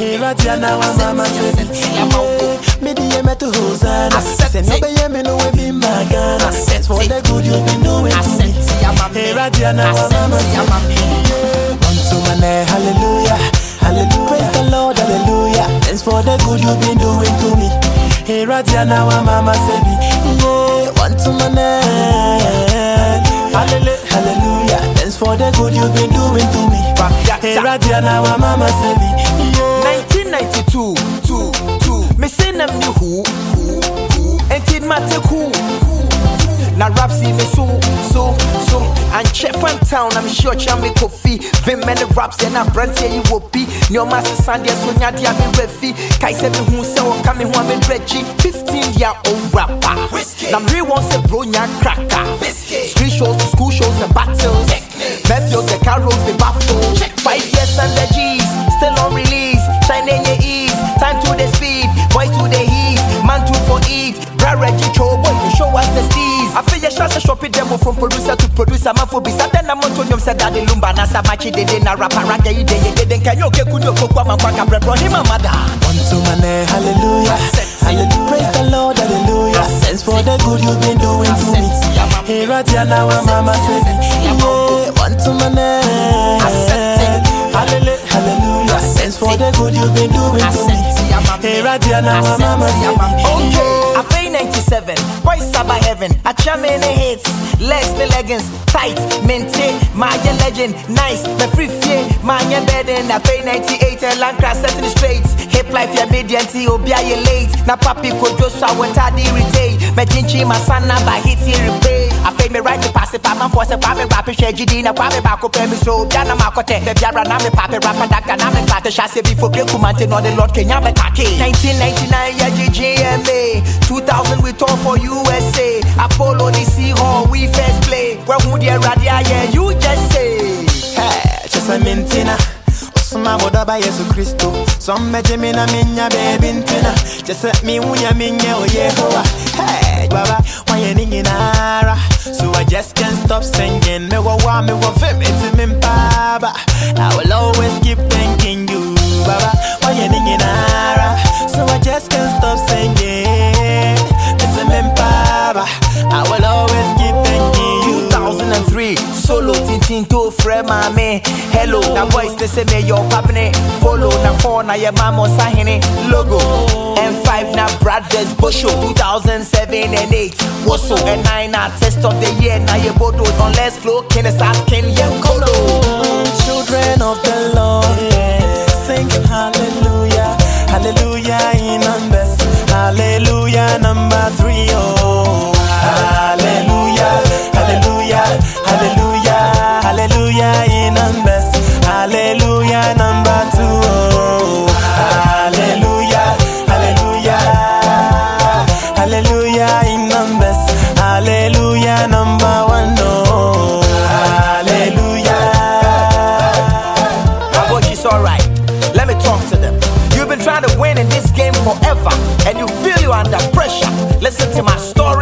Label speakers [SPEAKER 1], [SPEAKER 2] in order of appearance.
[SPEAKER 1] Iradiana wa mama said, me the me to Hosanna. Say no be me no we be magana. For the good you been doing to me. Iradiana wa mama said, one to my name, hallelujah, hallelujah. Praise the Lord, hallelujah. Thanks for the good you been doing to me. Iradiana wa mama said, one to my name, hallelujah, hallelujah. Thanks for the good you been doing to me. Iradiana wa mama said,
[SPEAKER 2] 1992, me say them new who, and it matter who. Now rap see me so, and chef on town, I'm sure Chammy Kofi, Vim many raps and I brand here you will be. Your master Sunday, so Nadia be refi. Kai said me who say, coming home and Reggie, 15-year-old rapper. Now me wants a bro, nya cracker. Street shows, school shows, and battles. Matthew, the carols, the baffle. 5 years and the G's, still on release. Shine in your ease, time to the speed, boys to the heat, man to for eat. Bra Reggie Cho, boy, you show us the steez. I feel your shots, shopping demo from producer to producer. Man for be Saturday, I'm on Tonyum said that the Lumba, Nasa Machi, they didn't rap a raga, they didn't can you get good for Kwama Kwaka, bro, him a mother.
[SPEAKER 1] One to my name, hallelujah, hallelujah. Praise the Lord, hallelujah. Thanks for the good you've been doing to me. Hey, Radiana, wa mama said, one to my name, hallelujah, hallelujah. Thanks for the good you've been doing to me. Hey, Radiana, wa mama said,
[SPEAKER 2] okay. I pay 97, boys are by heaven. I cham in the hits, legs the leggings, tight, maintain, my legend, nice, the free fear, my bed in. I pay 98 and land crash setting straight. Hip life, your median tea, or be late. Na papi could just I went to irritate. My jinchi, my son, by hits here repay. I pay me right to pass it, I'm for a private rapper, Shagidina, private back up, and so Dana Makote, the Biara Nami Papi, Rapper, Dakanami, Pata Chassis before Kilkumantin or the Lord Kenyama Taki. 1999, yeah, GGMA. 2000 we talk for USA. Apollo the Sea Hall, we first play. Where would you radia? Yeah, you just say.
[SPEAKER 1] Hey, just a mintina. Osuma boda Yesu Christo. Some Benjamin minya baby ntina. Just let me unya minya o Yehovah. Hey, Baba, why you nara? So I just can't stop singing. Me wa me wa fame it's me baba. I will always keep thanking you, Baba. Why you nara? So I just can't stop singing. I will always keep thanking you.
[SPEAKER 2] 2003, solo tintin to friend mame. Hello, now voice they say me your papne. Follow na phone na your mama sahine logo. M5 na brothers Bosho. 2007 and 8 Woso and 9 artist of the year. Now you bodo on let's flow. Can is asking you Kolo.
[SPEAKER 1] Children of the Lord, sing hallelujah, hallelujah in numbers, hallelujah number 3. Oh, hallelujah, hallelujah, hallelujah, hallelujah in numbers, hallelujah number 2. Oh, hallelujah, hallelujah, hallelujah in numbers, hallelujah number 1. Oh, hallelujah.
[SPEAKER 2] My voice is alright. Let me talk to them. You've been trying to win in this game forever, and you feel you're under pressure. Listen to my story.